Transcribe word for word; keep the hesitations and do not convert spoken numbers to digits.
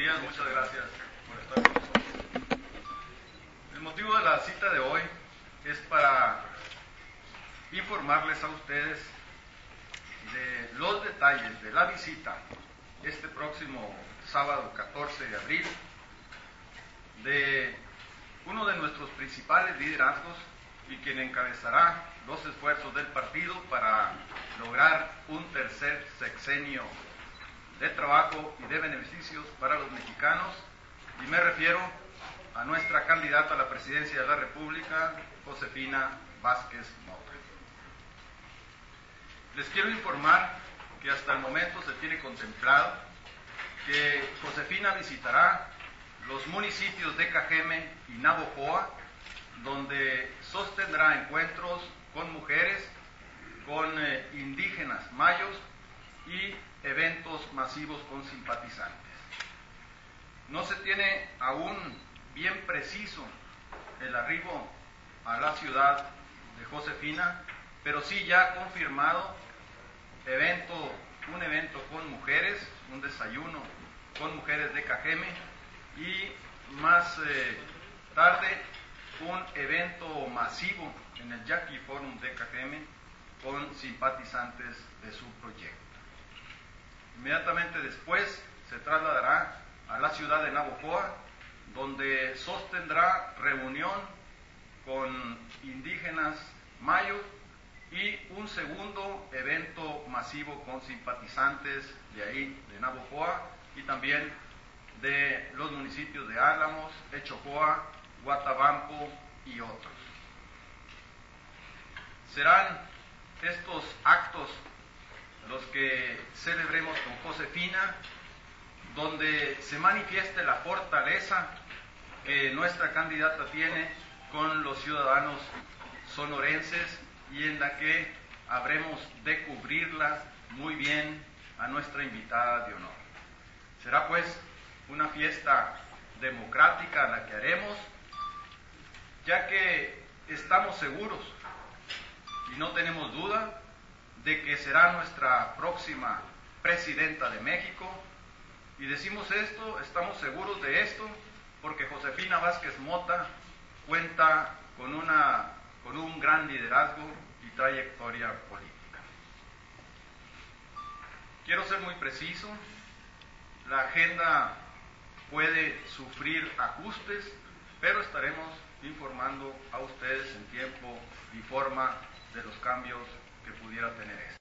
días, muchas gracias por estar con nosotros. El motivo de la cita de hoy es para informarles a ustedes de los detalles de la visita este próximo sábado catorce de abril de uno de nuestros principales liderazgos y quien encabezará los esfuerzos del partido para lograr un tercer sexenio de trabajo y de beneficios para los mexicanos, y me refiero a nuestra candidata a la presidencia de la República, Josefina Vázquez Mota. Les quiero informar que hasta el momento se tiene contemplado que Josefina visitará los municipios de Cajeme y Navojoa, donde sostendrá encuentros con mujeres, con eh, indígenas mayos y eventos masivos con simpatizantes. No se tiene aún bien preciso el arribo a la ciudad de Josefina, pero sí ya confirmado evento, un evento con mujeres, un desayuno con mujeres de Cajeme, y más eh, tarde un evento masivo en el Yaqui Forum de Cajeme con simpatizantes de su proyecto. Inmediatamente después se trasladará a la ciudad de Navojoa, donde sostendrá reunión con indígenas mayos y un segundo evento masivo con simpatizantes de ahí, de Navojoa, y también de los municipios de Álamos, Echojoa, Guatabampo y otros. Serán estos actos los que celebremos con Josefina, donde se manifieste la fortaleza que nuestra candidata tiene con los ciudadanos sonorenses y en la que habremos de cubrirla muy bien a nuestra invitada de honor. Será pues una fiesta democrática la que haremos, ya que estamos seguros y no tenemos duda de que será nuestra próxima presidenta de México. Y decimos esto, estamos seguros de esto, porque Josefina Vázquez Mota cuenta con, una, con un gran liderazgo y trayectoria política. Quiero ser muy preciso, la agenda puede sufrir ajustes, pero estaremos informando a ustedes en tiempo y forma de los cambios que pudiera tener esto.